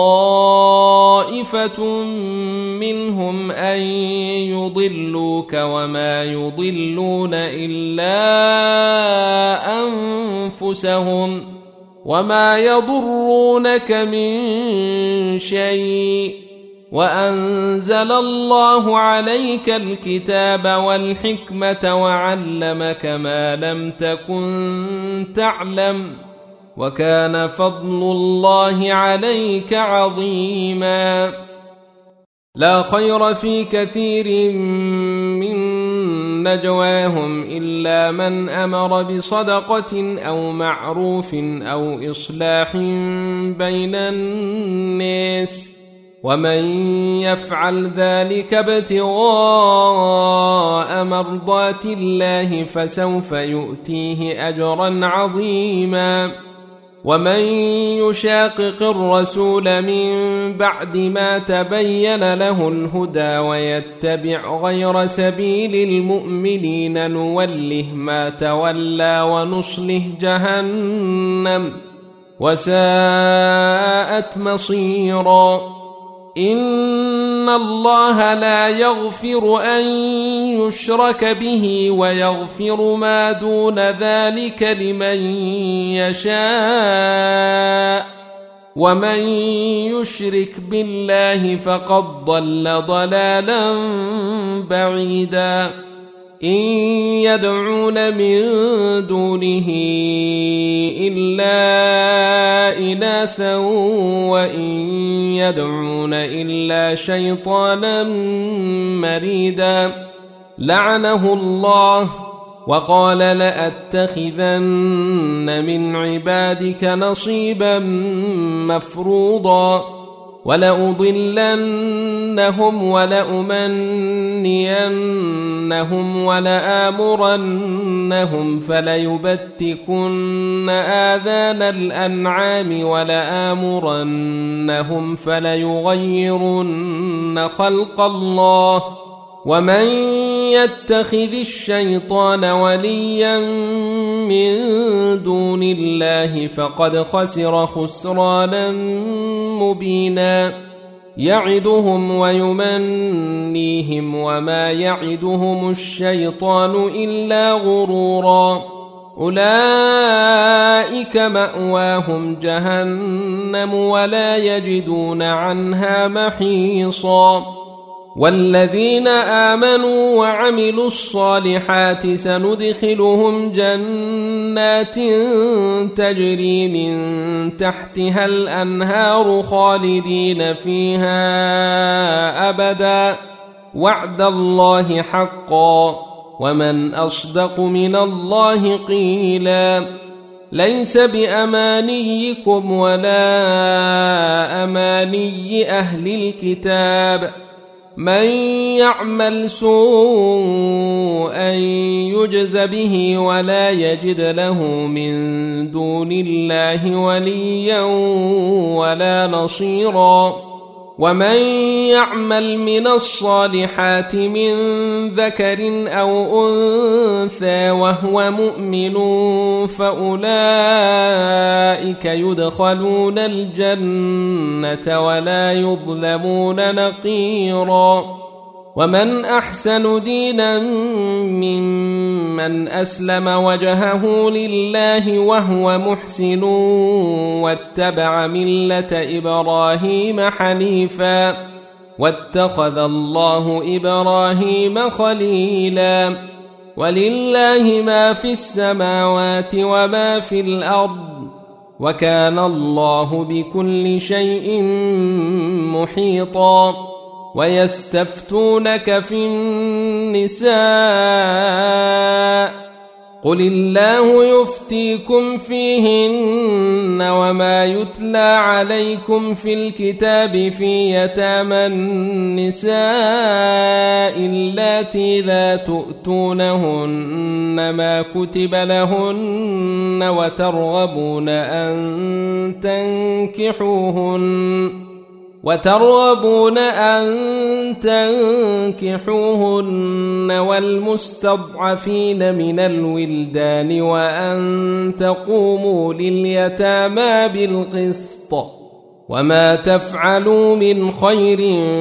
Speaker 1: طائفة منهم أن يضلوك وما يضلون إلا أنفسهم وما يضرونك من شيء وأنزل الله عليك الكتاب والحكمة وعلمك ما لم تكن تعلم وكان فضل الله عليك عظيما. لا خير في كثير من نجواهم إلا من أمر بصدقة أو معروف أو إصلاح بين الناس ومن يفعل ذلك ابتغاء مرضات الله فسوف يؤتيه أجرا عظيما. ومن يشاقق الرسول من بعد ما تبين له الهدى ويتبع غير سبيل المؤمنين نوله ما تولى ونصله جهنم وساءت مصيرا. إن الله لا يغفر أن يشرك به ويغفر ما دون ذلك لمن يشاء ومن يشرك بالله فقد ضل ضلالا بعيدا. إن يدعون من دونه إلا إناثا وإن يدعون إلا شيطانا مريدا لعنه الله وقال لأتخذن من عبادك نصيبا مفروضا ولأضلنهم ولأمنينهم ولآمرنهم فليبتكن آذان الأنعام ولآمرنهم فليغيرن خلق الله ومن يتخذ الشيطان وليا من دون الله فقد خسر خسرانا مبينا. يعدهم ويمنيهم وما يعدهم الشيطان إلا غرورا. أولئك مأواهم جهنم ولا يجدون عنها محيصا. والذين آمنوا وعملوا الصالحات سندخلهم جنات تجري من تحتها الأنهار خالدين فيها أبدا وعد الله حقا ومن أصدق من الله قيلا. ليس بأمانيكم ولا أماني أهل الكتاب من يعمل سوءا يجز به ولا يجد له من دون الله وليا ولا نصيرا. ومن يعمل من الصالحات من ذكر أو أنثى وهو مؤمن فأولئك يدخلون الجنة ولا يظلمون نقيرا. ومن أحسن دينا ممن أسلم وجهه لله وهو محسن واتبع ملة إبراهيم حنيفا واتخذ الله إبراهيم خليلا. ولله ما في السماوات وما في الأرض وكان الله بكل شيء محيطا. ويستفتونك في النساء قل الله يفتيكم فيهن وما يتلى عليكم في الكتاب في يتامى النساء اللاتي لا تؤتونهن ما كتب لهن وترغبون أن تنكحوهن وترغبون أن تنكحوهن والمستضعفين من الولدان وأن تقوموا لليتامى بالقسط وما تفعلوا من خير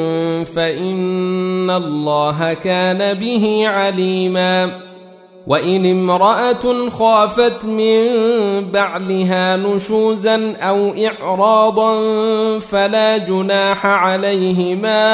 Speaker 1: فإن الله كان به عليما وإن امرأة خافت من بعلها نشوزا أو إعراضا فلا جناح عليهما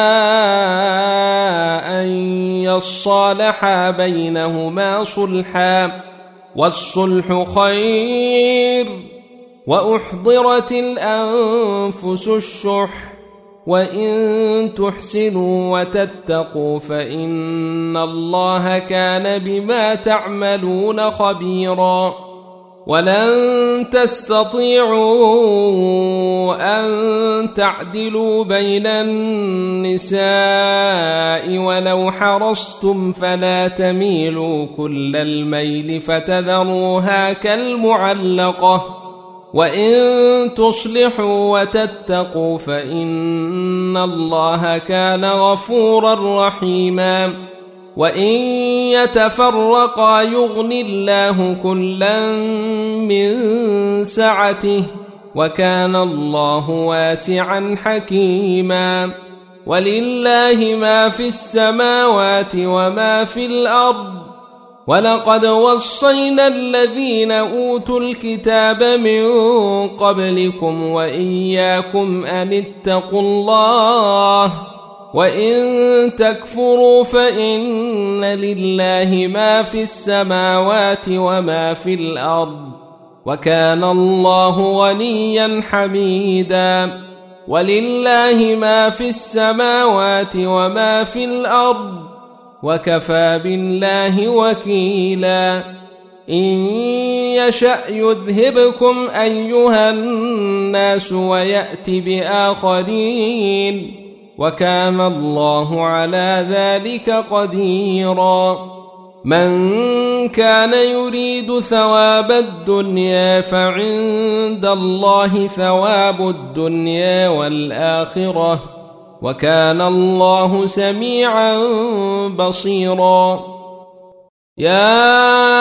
Speaker 1: أن يصالحا بينهما صلحا والصلح خير وأحضرت الأنفس الشح وإن تحسنوا وتتقوا فإن الله كان بما تعملون خبيرا ولن تستطيعوا أن تعدلوا بين النساء ولو حرصتم فلا تميلوا كل الميل فتذروها كالمعلقة وإن تصلحوا وتتقوا فإن الله كان غفورا رحيما وإن يتفرقا يغن الله كلا من سعته وكان الله واسعا حكيما ولله ما في السماوات وما في الأرض ولقد وصينا الذين أوتوا الكتاب من قبلكم وإياكم أن اتقوا الله وإن تكفروا فإن لله ما في السماوات وما في الأرض وكان الله غنيا حميدا ولله ما في السماوات وما في الأرض وكفى بالله وكيلا إن يشأ يذهبكم أيها الناس ويأت بآخرين وكان الله على ذلك قديرا من كان يريد ثواب الدنيا فعند الله ثواب الدنيا والآخرة وكان الله سميعا بصيرا يا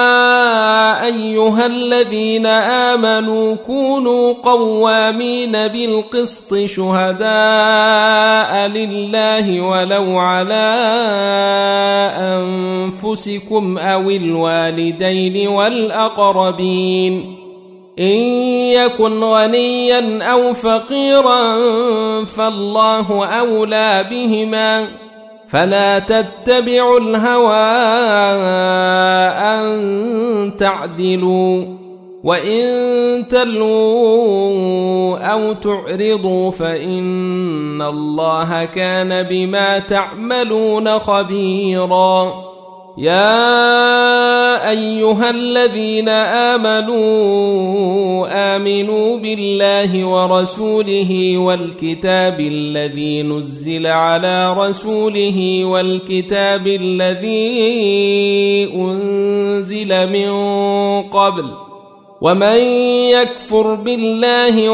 Speaker 1: أيها الذين آمنوا كونوا قوامين بالقسط شهداء لله ولو على أنفسكم أو الوالدين والأقربين إن يكن غنيا أو فقيرا فالله أولى بهما فلا تتبعوا الهوى أن تعدلوا وإن تلووا أو تعرضوا فإن الله كان بما تعملون خبيرا يا أيها الذين آمنوا آمنوا بالله ورسوله والكتاب الذي نزل على رسوله والكتاب الذي أنزل من قبل ومن يكفر بالله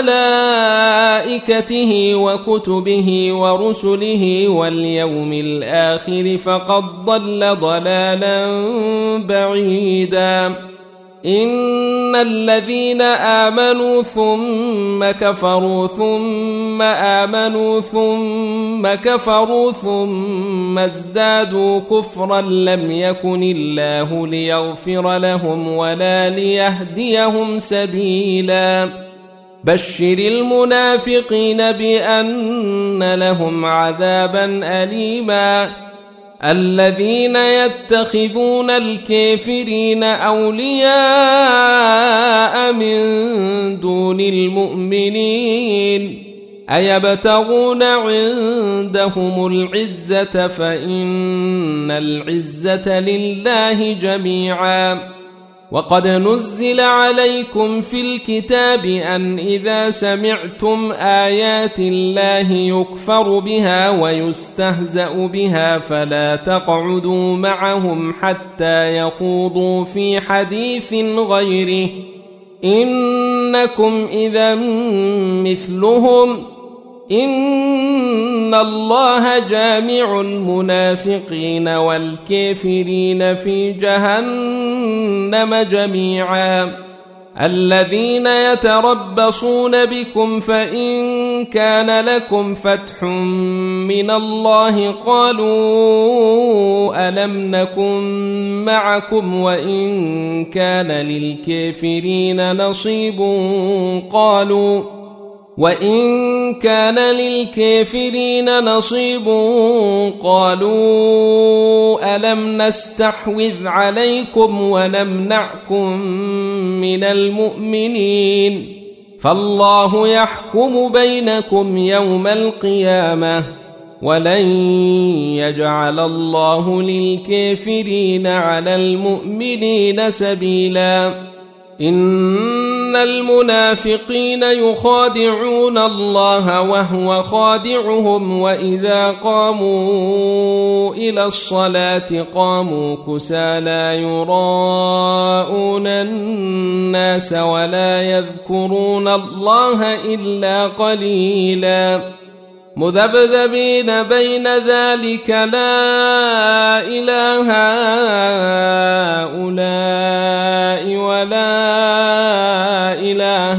Speaker 1: وملائكته وكتبه ورسله واليوم الآخر فقد ضل ضلالا بعيدا إن الذين آمنوا ثم كفروا ثم آمنوا ثم كفروا ثم ازدادوا كفرا لم يكن الله ليغفر لهم ولا ليهديهم سبيلا بشر المنافقين بأن لهم عذابا أليما الذين يتخذون الكافرين أولياء من دون المؤمنين أيبتغون عندهم العزة فإن العزة لله جميعا وقد نزل عليكم في الكتاب أن إذا سمعتم آيات الله يكفر بها ويستهزأ بها فلا تقعدوا معهم حتى يخوضوا في حديث غيره إنكم إذا مثلهم إن الله جامع المنافقين والكافرين في جهنم جميعا الذين يتربصون بكم فإن كان لكم فتح من الله قالوا ألم نكن معكم وإن كان للكافرين نصيب قالوا وإن كان للكافرين نصيب قالوا ألم نستحوذ عليكم ونمنعكم من المؤمنين فالله يحكم بينكم يوم القيامة ولن يجعل الله للكافرين على المؤمنين سبيلا إن المنافقين يخادعون الله وهو خادعهم وإذا قاموا إلى الصلاة قاموا كسالى يراءون الناس ولا يذكرون الله إلا قليلا مذبذبين بين ذلك لا إله هؤلاء ولا إله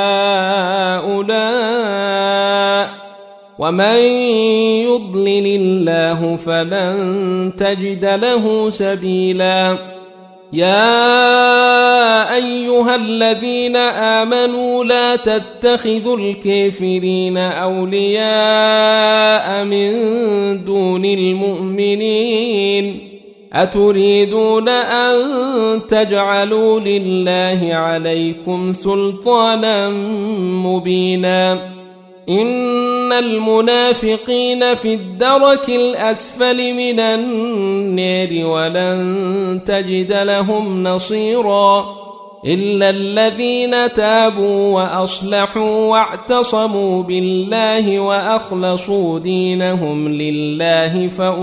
Speaker 1: هؤلاء ومن يضلل الله فلن تجد له سبيلا يا أيها الذين آمنوا لا تتخذوا الكافرين أولياء من دون المؤمنين أتريدون أن تجعلوا لله عليكم سلطانا مبينا إن المنافقين في الدرك الأسفل من النار ولن تجد لهم نصيرا إلا الذين تابوا وأصلحوا واعتصموا بالله وأخلصوا دينهم لله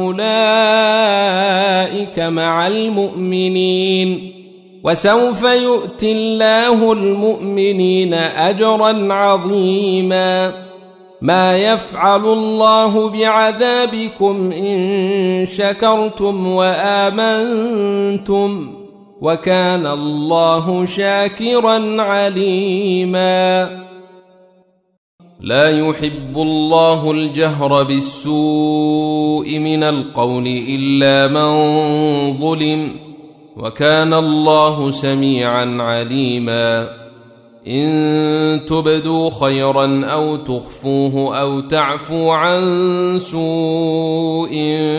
Speaker 1: فأولئك مع المؤمنين وسوف يؤتي الله المؤمنين أجرا عظيما ما يفعل الله بعذابكم إن شكرتم وآمنتم وكان الله شاكرا عليما لا يحب الله الجهر بالسوء من القول إلا من ظلم وكان الله سميعا عليما إن تبدوا خيرا أو تخفوه أو تعفو عن سوء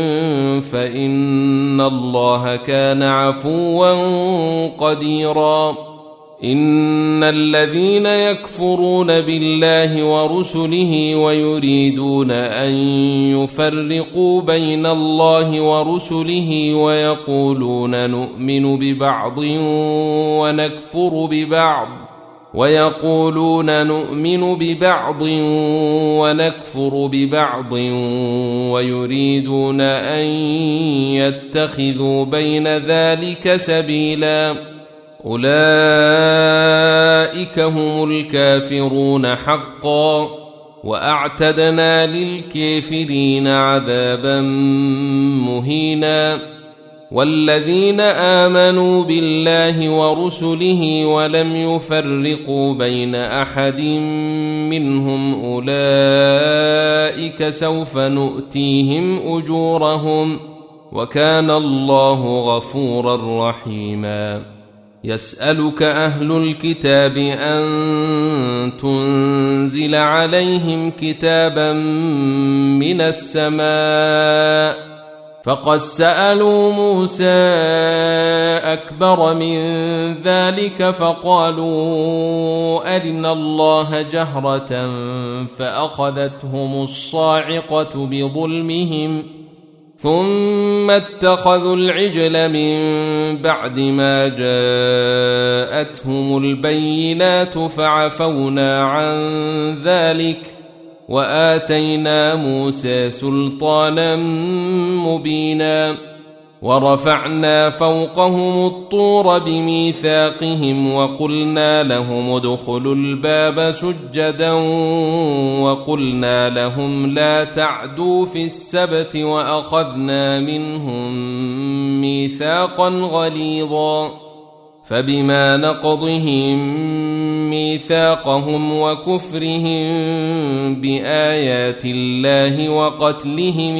Speaker 1: فإن الله كان عفوا قديرا إن الذين يكفرون بالله ورسله ويريدون أن يفرقوا بين الله ورسله ويقولون نؤمن ببعض ونكفر ببعض ويقولون نؤمن ببعض ونكفر ببعض ويريدون أن يتخذوا بين ذلك سبيلا أولئك هم الكافرون حقا وأعتدنا للكافرين عذابا مهينا والذين آمنوا بالله ورسله ولم يفرقوا بين أحد منهم أولئك سوف نؤتيهم أجورهم وكان الله غفورا رحيما يسألك أهل الكتاب أن تنزل عليهم كتابا من السماء فقد سألوا موسى أكبر من ذلك فقالوا أرنا الله جهرة فأخذتهم الصاعقة بظلمهم ثم اتخذوا العجل من بعد ما جاءتهم البينات فعفونا عن ذلك وآتينا موسى سلطانا مبينا ورفعنا فوقهم الطور بميثاقهم وقلنا لهم ادخلوا الباب سجدا وقلنا لهم لا تعدوا في السبت وأخذنا منهم ميثاقا غليظا فبما نقضهم ميثاقهم وكفرهم بآيات الله وقتلهم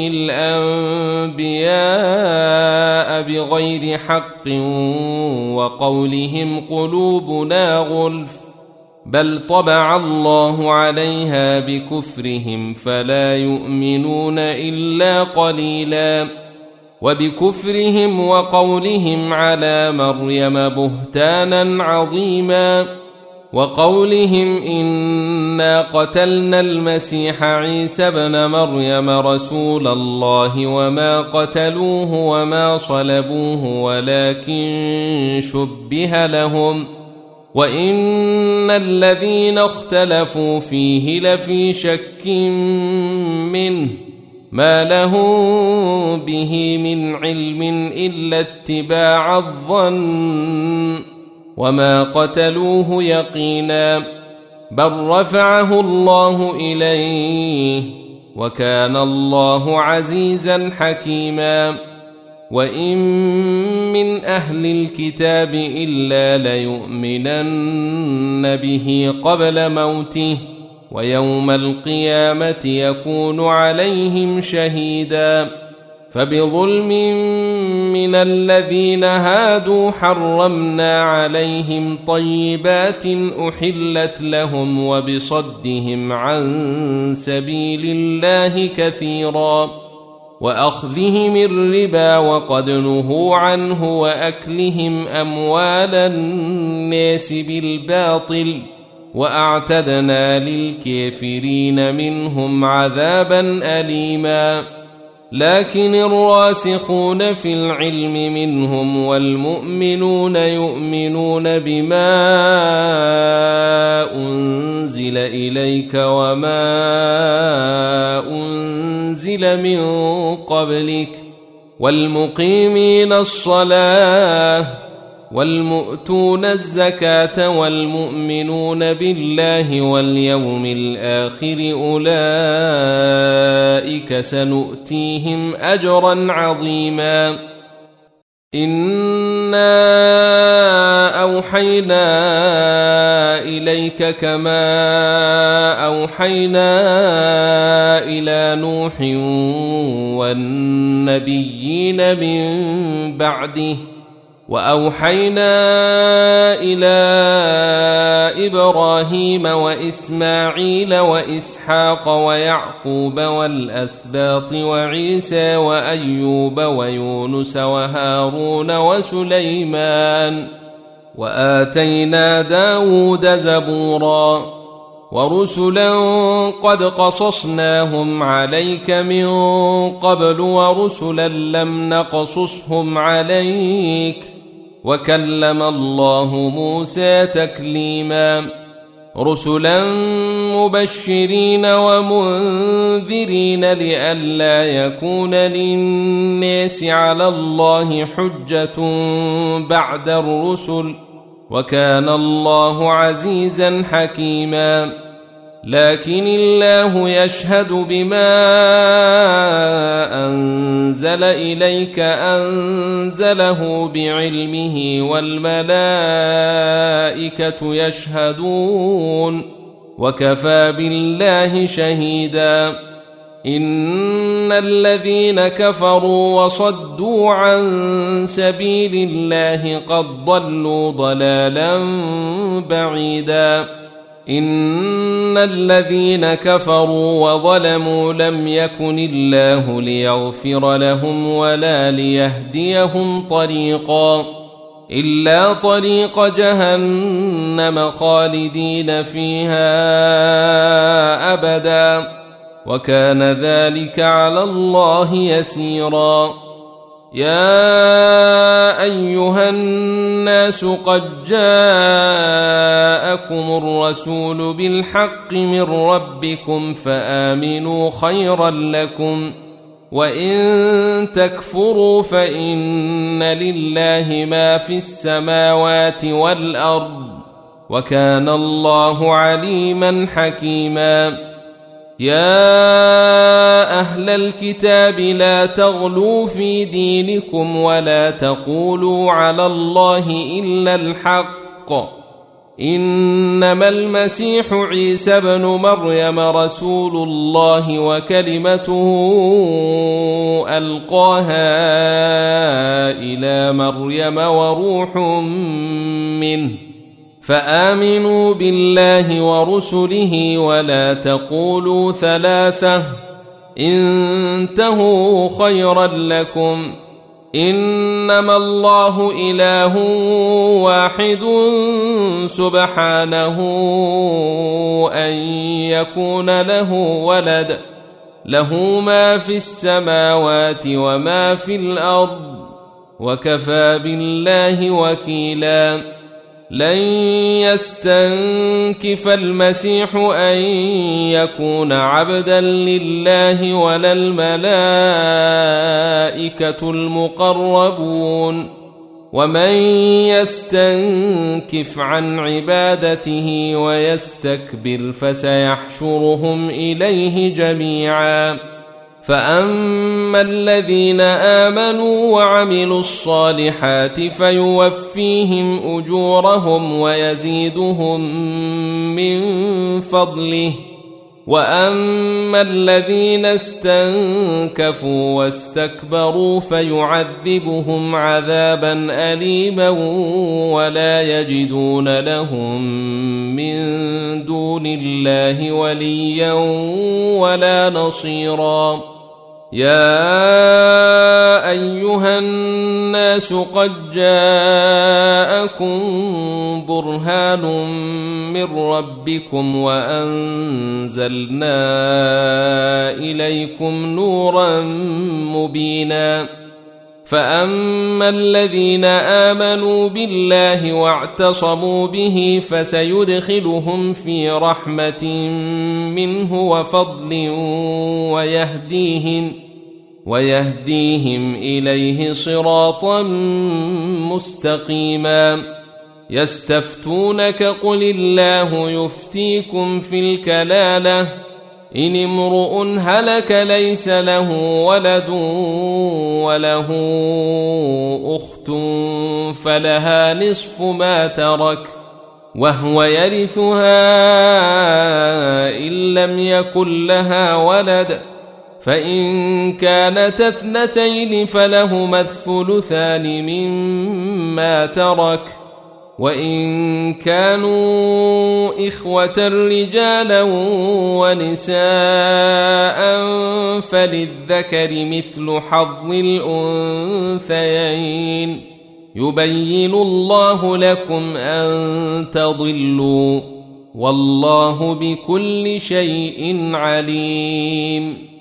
Speaker 1: الأنبياء بغير حق وقولهم قلوبنا غلف بل طبع الله عليها بكفرهم فلا يؤمنون إلا قليلا وبكفرهم وقولهم على مريم بهتانا عظيما وقولهم إنا قتلنا المسيح عيسى ابن مريم رسول الله وما قتلوه وما صلبوه ولكن شبه لهم وإن الذين اختلفوا فيه لفي شك منه ما لهم به من علم إلا اتباع الظن وما قتلوه يقينا بل رفعه الله إليه وكان الله عزيزا حكيما وإن من أهل الكتاب إلا ليؤمنن به قبل موته ويوم القيامة يكون عليهم شهيدا فبظلم من الذين هادوا حرمنا عليهم طيبات أحلت لهم وبصدهم عن سبيل الله كثيرا وأخذهم الربا وقد نهوا عنه وأكلهم أموال الناس بالباطل وأعتدنا للكافرين منهم عذابا أليما لكن الراسخون في العلم منهم والمؤمنون يؤمنون بما أنزل إليك وما أنزل من قبلك والمقيمين الصلاة والمؤتون الزكاة والمؤمنون بالله واليوم الآخر أولئك سنؤتيهم أجرا عظيما إنا أوحينا إليك كما أوحينا إلى نوح والنبيين من بعده وأوحينا إلى إبراهيم وإسماعيل وإسحاق ويعقوب والأسباط وعيسى وأيوب ويونس وهارون وسليمان وآتينا داود زبورا ورسلا قد قصصناهم عليك من قبل ورسلا لم نقصصهم عليك وكلم الله موسى تكليما رسلا مبشرين ومنذرين لئلا يكون للناس على الله حجة بعد الرسل وكان الله عزيزا حكيما لكن الله يشهد بما أنزل إليك أنزله بعلمه والملائكة يشهدون وكفى بالله شهيدا إن الذين كفروا وصدوا عن سبيل الله قد ضلوا ضلالا بعيدا إن الذين كفروا وظلموا لم يكن الله ليغفر لهم ولا ليهديهم طريقا إلا طريق جهنم خالدين فيها أبدا وكان ذلك على الله يسيرا يا أيها الناس قد جاءكم الرسول بالحق من ربكم فآمنوا خيرا لكم وإن تكفروا فإن لله ما في السماوات والأرض وكان الله عليما حكيما. يا أهل الكتاب لا تغلوا في دينكم ولا تقولوا على الله إلا الحق إنما المسيح عيسى بن مريم رسول الله وكلمته ألقاها إلى مريم وروح منه فآمنوا بالله ورسله ولا تقولوا ثلاثة انتهوا خيرا لكم إنما الله إله واحد سبحانه أن يكون له ولد له ما في السماوات وما في الأرض وكفى بالله وكيلا. لن يستنكف المسيح أن يكون عبدا لله ولا الملائكة المقربون ومن يستنكف عن عبادته ويستكبر فسيحشرهم إليه جميعا. فأما الذين آمنوا وعملوا الصالحات فيوفيهم أجورهم ويزيدهم من فضله وأما الذين استنكفوا واستكبروا فيعذبهم عذابا أليما ولا يجدون لهم من دون الله وليا ولا نصيرا. يا أيها الناس قد جاءكم برهان من ربكم وأنزلنا إليكم نورا مبينا. فأما الذين آمنوا بالله واعتصموا به فسيدخلهم في رحمة منه وفضل ويهديهم ويهديهم إليه صراطا مستقيما. يستفتونك قل الله يفتيكم في الكلالة إن امرؤ هلك ليس له ولد وله أخت فلها نصف ما ترك وهو يرثها إن لم يكن لها ولد فإن كانت اثنتين فلهما الثلثان مما ترك وإن كانوا إخوة رجالا ونساء فللذكر مثل حظ الأنثيين يبين الله لكم أن تضلوا والله بكل شيء عليم.